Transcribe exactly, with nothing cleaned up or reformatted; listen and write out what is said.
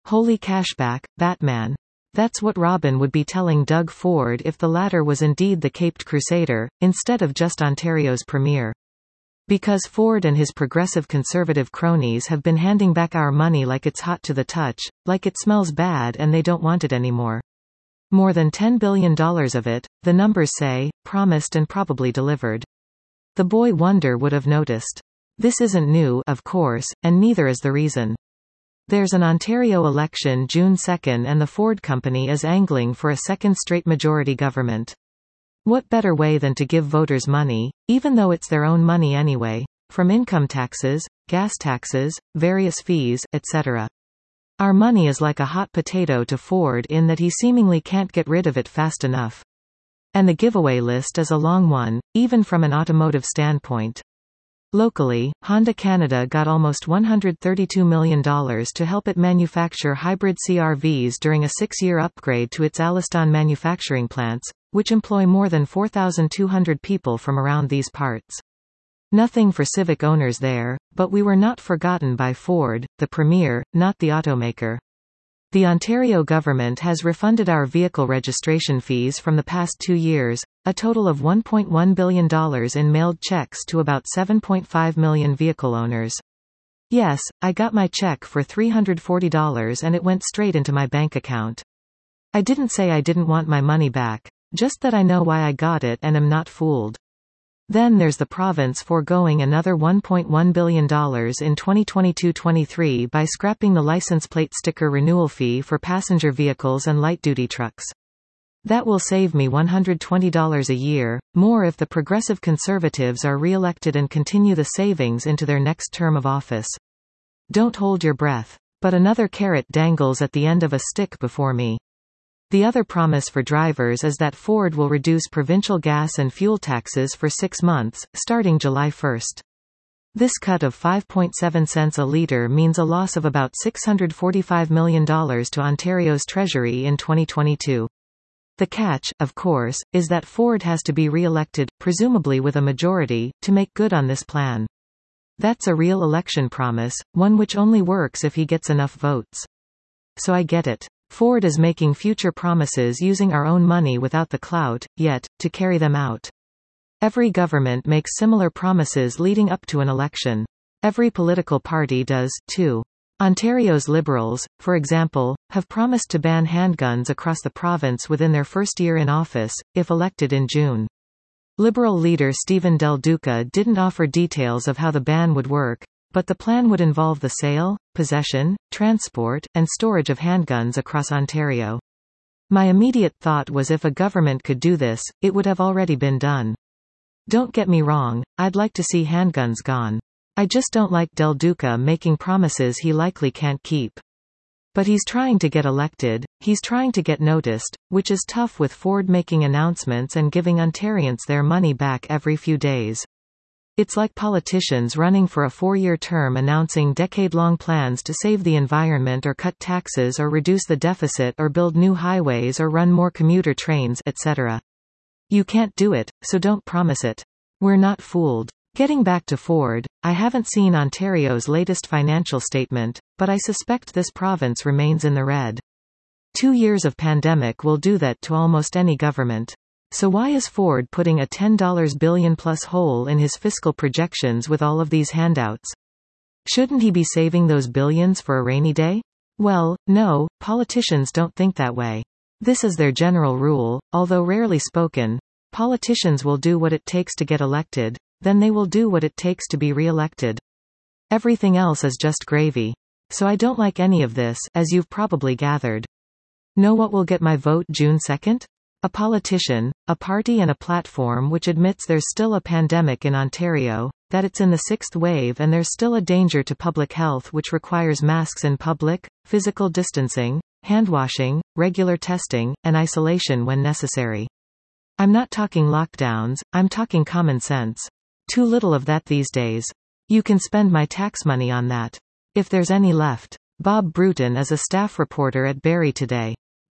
Holy cashback, Batman. That's what Robin would be telling Doug Ford if the latter was indeed the Caped Crusader, instead of just Ontario's premier. Because Ford and his progressive conservative cronies have been handing back our money like it's hot to the touch, like it smells bad and they don't want it anymore. More than ten billion dollars of it, the numbers say, promised and probably delivered. The boy wonder would have noticed. This isn't new, of course, and neither is the reason. There's an Ontario election June second and the Ford company is angling for a second straight majority government. What better way than to give voters money, even though it's their own money anyway, from income taxes, gas taxes, various fees, et cetera. Our money is like a hot potato to Ford in that he seemingly can't get rid of it fast enough. And the giveaway list is a long one, even from an automotive standpoint. Locally, Honda Canada got almost one hundred thirty-two million dollars to help it manufacture hybrid C R Vs during a six-year upgrade to its Alliston manufacturing plants, which employ more than four thousand two hundred people from around these parts. Nothing for Civic owners there, but we were not forgotten by Ford, the premier, not the automaker. The Ontario government has refunded our vehicle registration fees from the past two years, a total of one point one billion dollars in mailed checks to about seven point five million vehicle owners. Yes, I got my check for three hundred forty dollars and it went straight into my bank account. I didn't say I didn't want my money back, just that I know why I got it and am not fooled. Then there's the province foregoing another one point one billion dollars in twenty twenty-two twenty-three by scrapping the license plate sticker renewal fee for passenger vehicles and light-duty trucks. That will save me one hundred twenty dollars a year, more if the Progressive Conservatives are re-elected and continue the savings into their next term of office. Don't hold your breath. But another carrot dangles at the end of a stick before me. The other promise for drivers is that Ford will reduce provincial gas and fuel taxes for six months, starting July first. This cut of five point seven cents a litre means a loss of about six hundred forty-five million dollars to Ontario's Treasury in twenty twenty-two. The catch, of course, is that Ford has to be re-elected, presumably with a majority, to make good on this plan. That's a real election promise, one which only works if he gets enough votes. So I get it. Ford is making future promises using our own money without the clout, yet, to carry them out. Every government makes similar promises leading up to an election. Every political party does, too. Ontario's Liberals, for example, have promised to ban handguns across the province within their first year in office, if elected in June. Liberal leader Stephen Del Duca didn't offer details of how the ban would work, but the plan would involve the sale, possession, transport, and storage of handguns across Ontario. My immediate thought was if a government could do this, it would have already been done. Don't get me wrong, I'd like to see handguns gone. I just don't like Del Duca making promises he likely can't keep. But he's trying to get elected, he's trying to get noticed, which is tough with Ford making announcements and giving Ontarians their money back every few days. It's like politicians running for a four-year term announcing decade-long plans to save the environment or cut taxes or reduce the deficit or build new highways or run more commuter trains, et cetera. You can't do it, so don't promise it. We're not fooled. Getting back to Ford, I haven't seen Ontario's latest financial statement, but I suspect this province remains in the red. Two years of pandemic will do that to almost any government. So why is Ford putting a ten billion dollars plus hole in his fiscal projections with all of these handouts? Shouldn't he be saving those billions for a rainy day? Well, no, politicians don't think that way. This is their general rule, although rarely spoken. Politicians will do what it takes to get elected, then they will do what it takes to be re-elected. Everything else is just gravy. So I don't like any of this, as you've probably gathered. Know what will get my vote June second? A politician, a party and a platform which admits there's still a pandemic in Ontario, that it's in the sixth wave and there's still a danger to public health which requires masks in public, physical distancing, handwashing, regular testing, and isolation when necessary. I'm not talking lockdowns, I'm talking common sense. Too little of that these days. You can spend my tax money on that. If there's any left. Bob Bruton is a staff reporter at Barrie Today.